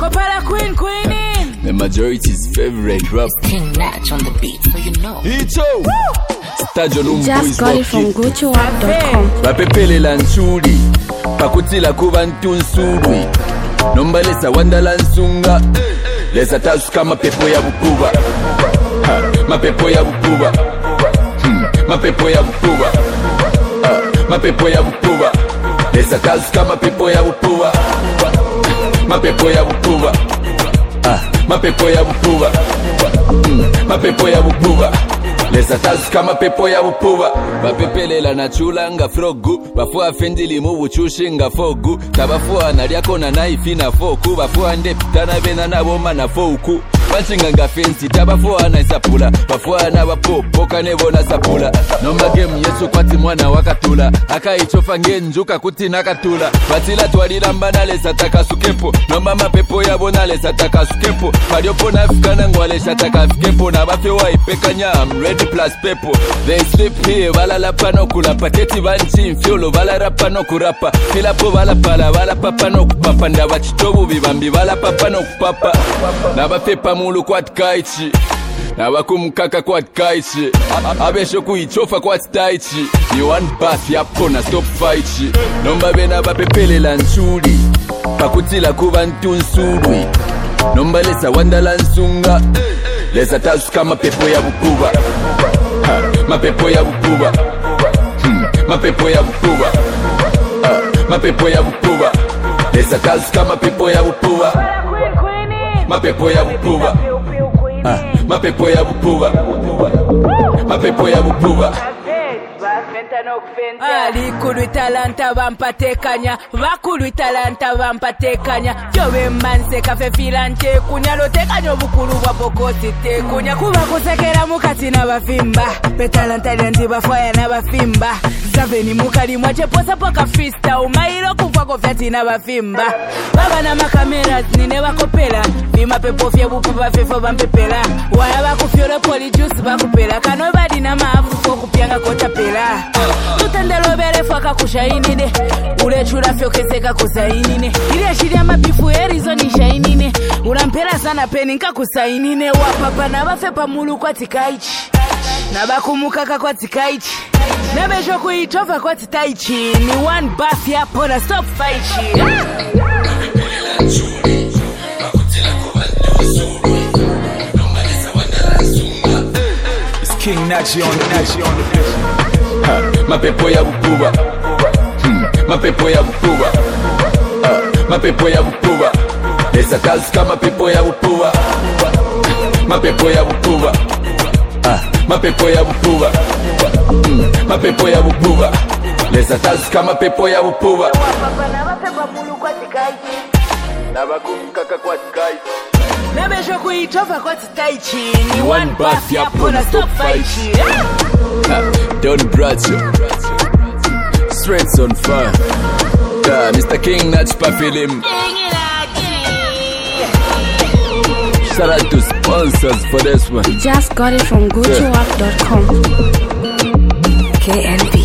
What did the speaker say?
Kopala Queen in. The majority's favorite rap. King Natch on the beat, so you know. Ito. Just got it from GucciWap.com. Bapepele la nchuli pakutila kubantu nsului nomba lesa wanda la nsunga lesa tasuka mapepo ya bukuba mapepo ya bukuba mapepo ya bukuba mapepo ya bukuba lesa tasuka mapepo ya bukuba mapepo ya bukuba mapepo ya bukuba mapepo ya bukuba lesa tasuka mapepo ya bukuba bapepelela na chula nga frogu bafua fendili mu buchushi nga fogu tabafua nalyako na naifi na foku bafua ndepitana bena nabo mana foku banchinga nga fensi tabafua na isapula bafua na bapopo kanebo na sapula nomba game yesu kwati mwana wakatula akaichofa ngenjuka kuti nakatula batila twalilamba nalesa takasukepo nomba mapepo yabo nalesa takasukepo paliopo nafikana ngwalesha takasukepo na bafewa ipekanya I'm ready plus people they sleep here balala pano kula pateti banchi mfiolo balara pano kurapa filapo balapala balapapa no kupapa ndabachitobu bibambi balapapa no kupapa nabafepa mulu kwatkaichi nabakumkaka kwatkaichi abesho kuichofa kwataichi ni one path yapona stop fight nomba bena bapepelela nchuli pakutila kubantu nsului nomba lesa wandala nsunga lesa tasuka mapepo ya bukuba mapepo ya bukuba mapepo ya bukuba mapepo ya bukuba lesa tasuka mapepo ya bukuba mapepo ya bukuba mapepo ya bukuba mapepo ya bukuba Likulu talanta bampatekanya bakulu talanta bampatekanya jobe manse kafe filante kunya lotekanya obukulu bwa bokosi te kunya kuba kusekera mukati na bafimba betalanta lyanti bafaya na bafimba zaveni mukali mwache posa poka freestyle mailo kuva ko vyati na bafimba baba na makamera nine bakopela bima pepo fye bupuba fefo bampepela waya bakufyora poli juice bakupela kano badi na maafu kokupyanga kotapela tutendelo bere faka kushainine ule chura fyokeseka kusainine ile shiria mabifu erizo ni shainine unampela sana peni nka kusainine wapapa na bafepa mulu kwa tikaichi na bakumukaka kwa tikaichi na bejo kuitova kwa titaichi ni one buff ya pona stop fight It's King Natch on the mapepo ya bukuba mapepo ya bukuba mapepo ya bukuba lesa tasuka mapepo ya bukuba mapepo ya bukuba mapepo ya bukuba mapepo ya bukuba lesa tasuka mapepo ya bukuba nabakumkaka kwa tikaichi nabejo kuitova kwa titaichi ni one buff ya pona stop fight Don Bradshaw Straights on fire Mr. King Natch pa film Shout out to sponsors for this one. Just got it from GucciWap.com. KND